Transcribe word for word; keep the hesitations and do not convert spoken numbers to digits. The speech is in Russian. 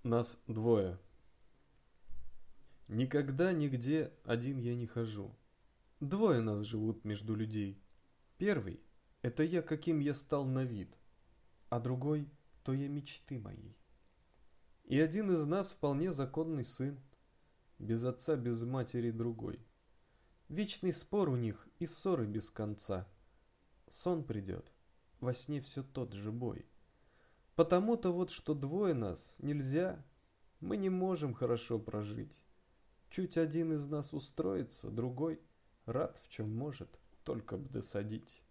Нас двое. Никогда нигде один я не хожу. Двое нас живут между людей. Первый — это я, каким я стал на вид, а другой — то я мечты моей. И один из нас вполне законный сын, без отца, без матери другой. Вечный спор у них и ссоры без конца. Сон придет, во сне все тот же бой. Потому-то вот, что двое нас нельзя, мы не можем хорошо прожить. Чуть один из нас устроится, другой рад в чем может, только б досадить.